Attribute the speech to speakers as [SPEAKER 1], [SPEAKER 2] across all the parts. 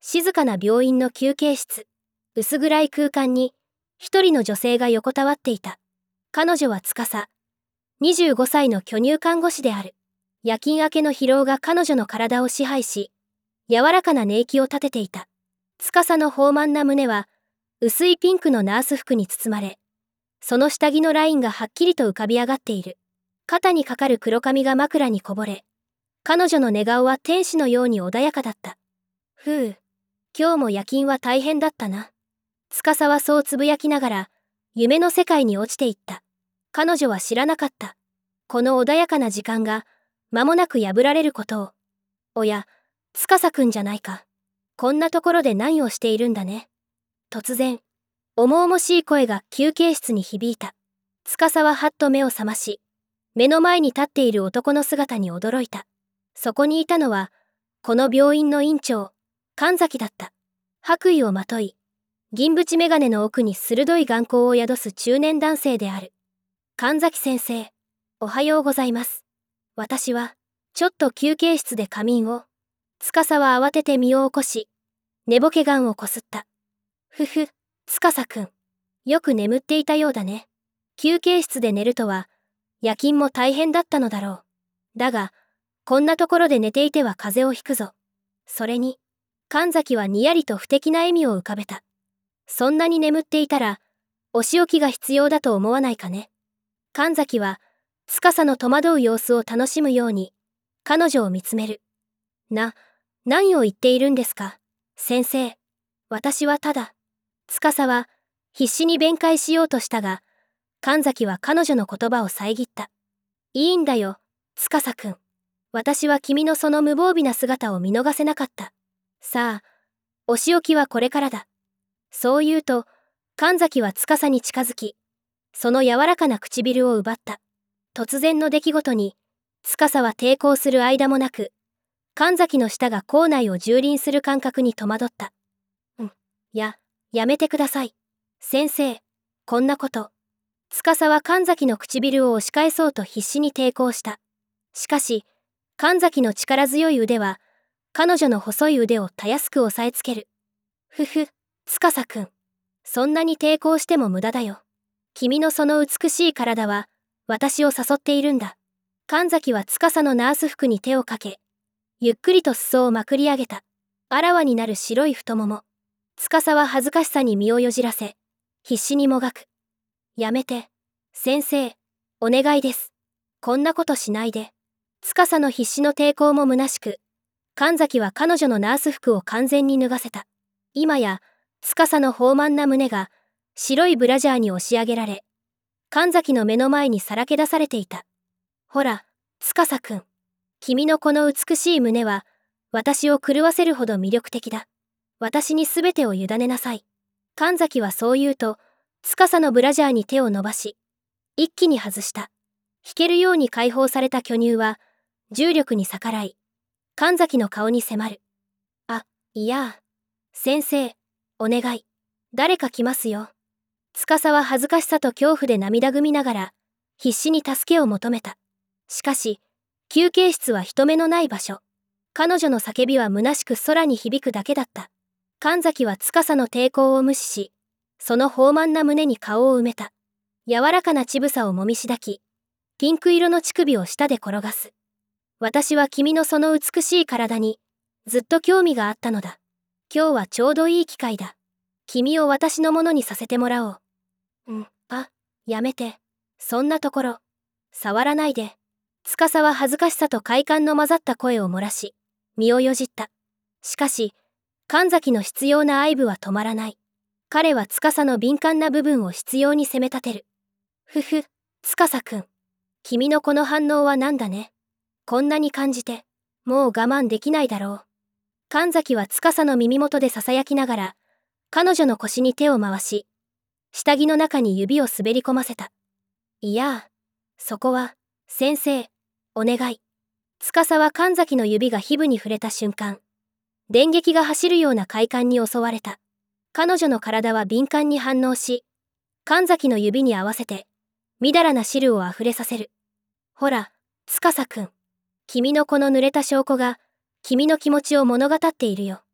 [SPEAKER 1] 静かな病院の休憩室。薄暗い空間に、一人の女性が横たわっていた。彼女は司。25歳の巨乳看護師である。夜勤明けの疲労が彼女の体を支配し、柔らかな寝息を立てていた。司の豊満な胸は、薄いピンクのナース服に包まれ、その下着のラインがはっきりと浮かび上がっている。肩にかかる黒髪が枕にこぼれ、彼女の寝顔は天使のように穏やかだった。ふう、今日も夜勤は大変だったな。司はそうつぶやきながら、夢の世界に落ちていった。彼女は知らなかった。この穏やかな時間が、間もなく破られることを。おや、司くんじゃないか。こんなところで何をしているんだね。突然、重々しい声が休憩室に響いた。司ははっと目を覚まし、目の前に立っている男の姿に驚いた。そこにいたのは、この病院の院長、神崎だった。白衣をまとい、銀縁眼鏡の奥に鋭い眼光を宿す中年男性である。神崎先生、おはようございます。私は、ちょっと休憩室で仮眠を。司は慌てて身を起こし、寝ぼけ眼をこすった。ふふ、司くん。よく眠っていたようだね。休憩室で寝るとは、夜勤も大変だったのだろう。だが、こんなところで寝ていては風邪をひくぞ。それに、神崎はにやりと不敵な笑みを浮かべた。そんなに眠っていたら、お仕置きが必要だと思わないかね。神崎は、司の戸惑う様子を楽しむように、彼女を見つめる。何を言っているんですか、先生。私はただ。司は、必死に弁解しようとしたが、神崎は彼女の言葉を遮った。いいんだよ、司くん。私は君のその無防備な姿を見逃せなかった。さあ、お仕置きはこれからだ。そう言うと、神崎は司に近づき、その柔らかな唇を奪った。突然の出来事に、司は抵抗する間もなく、神崎の舌が口内を蹂躙する感覚に戸惑った。やめてください。先生、こんなこと。司は神崎の唇を押し返そうと必死に抵抗した。しかし、神崎の力強い腕は、彼女の細い腕をたやすく押さえつける。ふふ、司くん。そんなに抵抗しても無駄だよ。君のその美しい体は、私を誘っているんだ。神崎は司のナース服に手をかけ、ゆっくりと裾をまくり上げた。あらわになる白い太もも。司は恥ずかしさに身をよじらせ、必死にもがく。やめて。先生、お願いです。こんなことしないで。司の必死の抵抗も虚しく、神崎は彼女のナース服を完全に脱がせた。今や、司の豊満な胸が、白いブラジャーに押し上げられ、神崎の目の前にさらけ出されていた。ほら、司くん。君のこの美しい胸は、私を狂わせるほど魅力的だ。私にすべてを委ねなさい。神崎はそう言うと、司のブラジャーに手を伸ばし、一気に外した。引けるように解放された巨乳は、重力に逆らい、神崎の顔に迫る。いや、先生、お願い。誰か来ますよ。司は恥ずかしさと恐怖で涙ぐみながら、必死に助けを求めた。しかし、休憩室は人目のない場所。彼女の叫びは虚しく空に響くだけだった。神崎は司の抵抗を無視し、その豊満な胸に顔を埋めた。柔らかな乳房をもみしだき、ピンク色の乳首を舌で転がす。私は君のその美しい体に、ずっと興味があったのだ。今日はちょうどいい機会だ。君を私のものにさせてもらおう。やめて。そんなところ。触らないで。司は恥ずかしさと快感の混ざった声を漏らし、身をよじった。しかし、神崎の執拗な愛撫は止まらない。彼は司の敏感な部分を執拗に責め立てる。ふふ、司くん。君のこの反応はなんだね。こんなに感じて、もう我慢できないだろう。神崎は司の耳元で囁きながら、彼女の腰に手を回し、下着の中に指を滑り込ませた。いや、そこは、先生、お願い。司は神崎の指が皮膚に触れた瞬間、電撃が走るような快感に襲われた。彼女の体は敏感に反応し、神崎の指に合わせて、みだらな汁をあふれさせる。ほら、司くん。君のこの濡れた証拠が、君の気持ちを物語っているよ。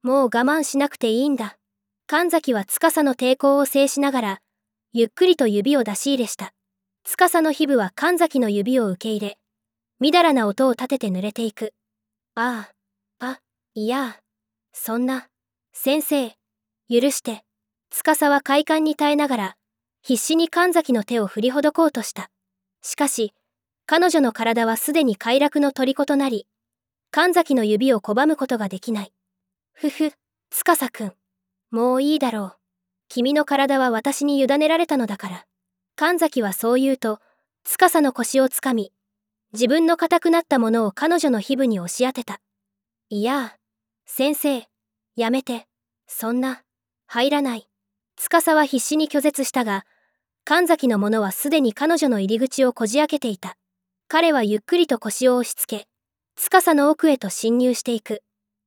[SPEAKER 1] もう我慢しなくていいんだ。神崎は司の抵抗を制しながら、ゆっくりと指を出し入れした。司の皮膚は神崎の指を受け入れ、みだらな音を立てて濡れていく。ああ、いや、そんな、先生、許して。司は快感に耐えながら、必死に神崎の手を振りほどこうとした。しかし、彼女の体はすでに快楽の虜となり、神崎の指を拒むことができない。司くん。もういいだろう。君の体は私に委ねられたのだから。神崎はそう言うと、司の腰をつかみ、自分の硬くなったものを彼女の皮膚に押し当てた。いや、先生、やめて。そんな、入らない。司は必死に拒絶したが、神崎のものはすでに彼女の入り口をこじ開けていた。彼はゆっくりと腰を押し付け、司の奥へと侵入していく。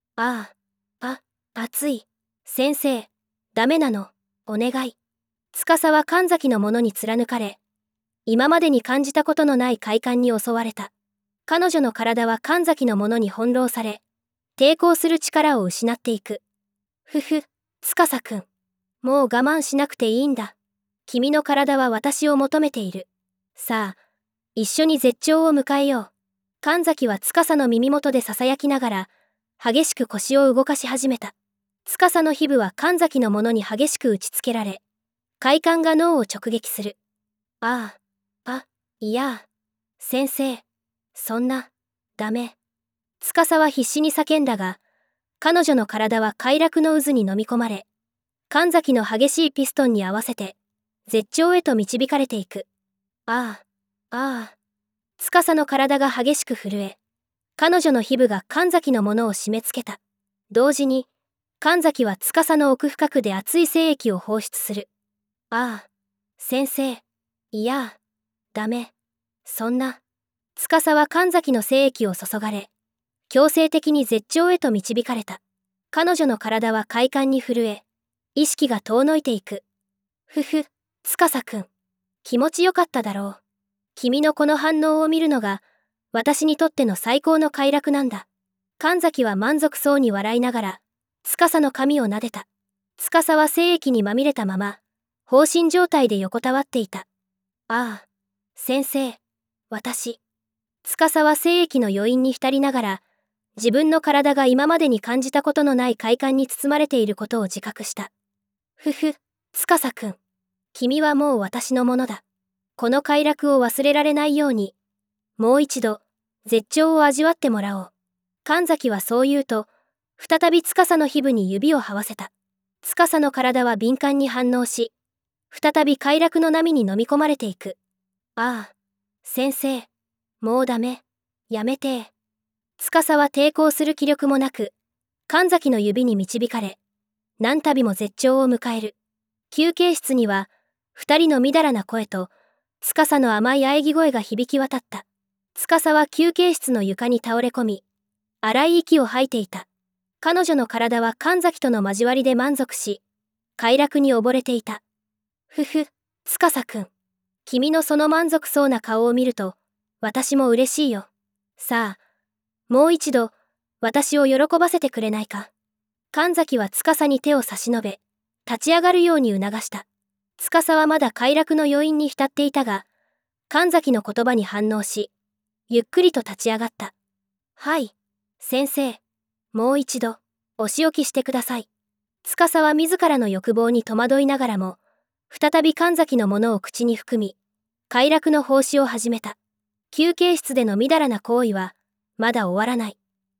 [SPEAKER 1] 熱い。先生、ダメなの、お願い。司は神崎のものに貫かれ、今までに感じたことのない快感に襲われた。彼女の体は神崎のものに翻弄され、抵抗する力を失っていく。司くん。もう我慢しなくていいんだ。君の体は私を求めている。さあ、一緒に絶頂を迎えよう。神崎は司の耳元で囁きながら、激しく腰を動かし始めた。司の皮膚は神崎のものに激しく打ちつけられ、快感が脳を直撃する。いや、先生、そんな、ダメ。司は必死に叫んだが、彼女の体は快楽の渦に飲み込まれ、神崎の激しいピストンに合わせて、絶頂へと導かれていく。司の体が激しく震え、彼女の皮膚が神崎のものを締め付けた。同時に、神崎は司の奥深くで熱い精液を放出する。先生、いや、ダメ。そんな。司は神崎の精液を注がれ、強制的に絶頂へと導かれた。彼女の体は快感に震え、意識が遠のいていく。司くん。気持ちよかっただろう。君のこの反応を見るのが、私にとっての最高の快楽なんだ。神崎は満足そうに笑いながら、司の髪を撫でた。司は精液にまみれたまま、放心状態で横たわっていた。先生、私。司は精液の余韻に浸りながら、自分の体が今までに感じたことのない快感に包まれていることを自覚した。司くん。君はもう私のものだ。この快楽を忘れられないように、もう一度、絶頂を味わってもらおう。神崎はそう言うと、再び司の皮膚に指を這わせた。司の体は敏感に反応し、再び快楽の波に飲み込まれていく。先生、もうダメ。やめて。司は抵抗する気力もなく、神崎の指に導かれ、何度も絶頂を迎える。休憩室には、二人のみだらな声と、司の甘い喘ぎ声が響き渡った。司は休憩室の床に倒れ込み、荒い息を吐いていた。彼女の体は神崎との交わりで満足し、快楽に溺れていた。司くん。君のその満足そうな顔を見ると、私も嬉しいよ。さあ、もう一度、私を喜ばせてくれないか。神崎は司に手を差し伸べ、立ち上がるように促した。司はまだ快楽の余韻に浸っていたが、神崎の言葉に反応し、ゆっくりと立ち上がった。はい、先生。もう一度、お仕置きしてください。司は自らの欲望に戸惑いながらも、再び神崎のものを口に含み、快楽の奉仕を始めた。休憩室でのみだらな行為は、まだ終わらない。